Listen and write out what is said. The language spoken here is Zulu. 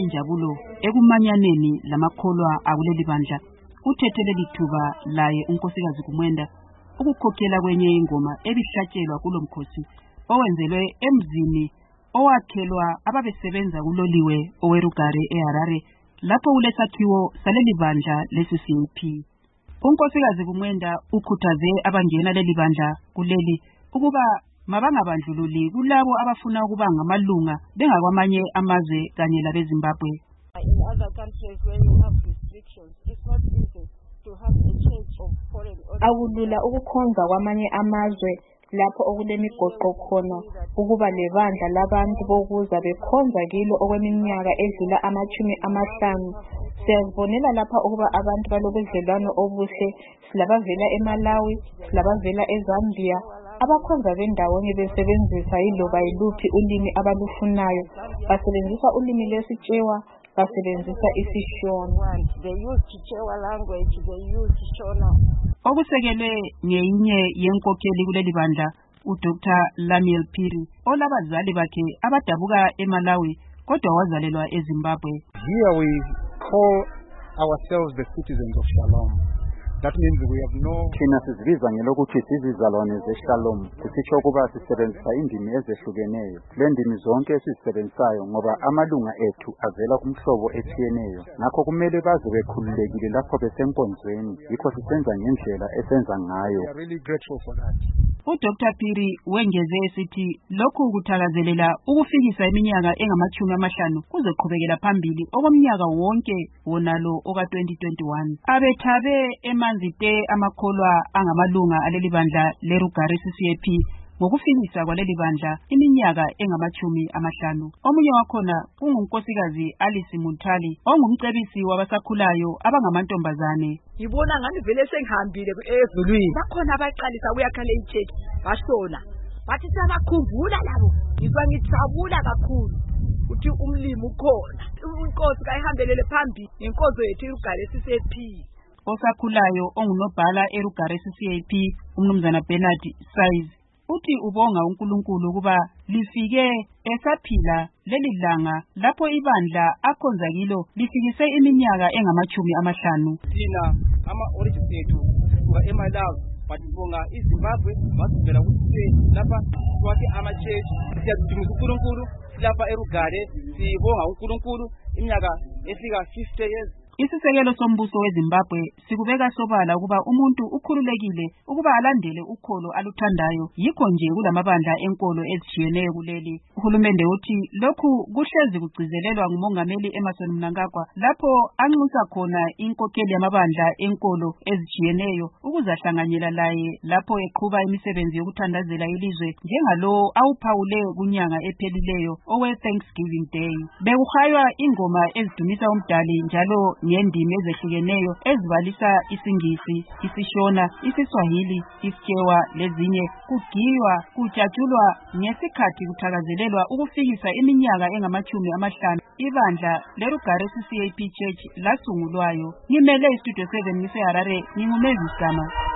injabulo ekumanyaneni lamakholwa akuleli bandla. Uthethe leli thuba laye unkosikazi Gumwenda ukukhokhela kwenye ingoma ebihlatshelwa kulo mkhosi owenzelwe emzini owakhelwa ababesebenza kuloliwe owerugare eHarare lapho kulesakhiwo saleli bandla leCCAP. Unkosikazi Gumwenda ukhuthaze abangena leli bandla kuleli ukuba mabangabandlululi kulabo abafuna ukuba ngamalunga bengakwamanye amazwe kanye labeZimbabwe. In other countries where you have restrictions, it's not easy to have a church of foreign origin. Awulula ukukhonza kwamanye amazwe lapho okulemigoqo khona ukuba lebandla labantu bokuza bekhonza kilo okweminyaka edlula 50. Siyazibonela lapha ukuba abantu balobudlelwano obuhle, silabavela eMalawi, silabavela eZambia, abakhonza bendawonye besebenzisa yiloba yiluphi ulimi abalufunayo, basebenzisa ulimi lesiTshewa, basebenzisa isiShona. They use Chichewa language, they use Shona. Okusekelwe ngeyinye yenkokheli kuleli bandla uDr. Lamiel Phiri olabazali bakhe abadabuka eMalawi kodwa wazalelwa eZimbabwe. Here we call ourselves the citizens of Shalom. That means we have no. Thina sizibiza ngelokuthi sizizalwane zeShalom. Kusitsho ukuba sisebenzisa indimi ezehlukeneyo. Le ndimi zonke esizisebenzisayo ngoba amalunga ethu avela kumhlobo etshiyeneyo. Ngakho kumele baze bekhululekile lapho besenkonzweni. Yikho sisenza ngendlela esenza ngayo. We are really grateful for that. uDr. Phiri wengeze esithi lokhu kuthakazelela ukufikisa iminyaka engama-50 kuzoqhubekela phambili okomnyaka wonke wonalo oka-2021. Abethabe emanzite amakholwa angamalunga aleli bandla leRugare CCAP ngokufikisa kwaleli bandla iminyaka engama-50. Omunye wakhona ungunkosikazi Alice Muntali ongumcebisi wabasakhulayo abangamantombazane. Yibona ngani vele sengihambile ezulwini. Bakhona abaqalisa uyakhala ichurch bashona. Bathi sabakhumbula labo. Ngizwa ngithabula kakhulu. Uthi umlimi ukhona. Inkosi kayihambelele phambili nenkonzo yethu iRugare CCAP. Osakhulayo ongunobhala eRugare CCAP umnumzana Bernard Size uthi ubonga uNkulunkulu kuba lifike esaphila leli langa lapho ibandla akhonza kilo lifikise iminyaka engama-50. Thina ama-origins ethu kuba eMalawi batibonga iZimbabwe basivela ukuthi lapha kwathi ama-church siyadumisa uNkulunkulu lapha eRugare sibonga uNkulunkulu iminyaka efika 50 years. Isisekelo sombuso weZimbabwe sikubeka sobala ukuba umuntu ukhululekile ukuba alandele ukholo aluthandayo. Yikho nje kulamabandla enkolo ezitshiyeneyo kuleli. Uhulumende uthi lokhu kuhlezi kugcizelelwa ngumongameli Emmerson Mnangagwa lapho anxusa khona inkokheli yamabandla enkolo ezitshiyeneyo ukuzahlanganyela laye lapho eqhuba imisebenzi yokuthandazela ilizwe njengalo awuphawule kunyanga ephelileyo owe Thanksgiving Day. Bekuhaywa ingoma ezidumisa umdali njalo ngendimi ezehlukeneyo ezibalisa isiNgisi, isiShona, isiSwahili, isiTshewa lezinye. Kugiywa, kujatshulwa ngesikhathi kuthakazelelwa ukufikisa iminyaka engama-50 ibandla leRugare CCAP Church lasungulwayo. Ngimele iStudio 7 ngiseHarare, ngingumezisi Gama.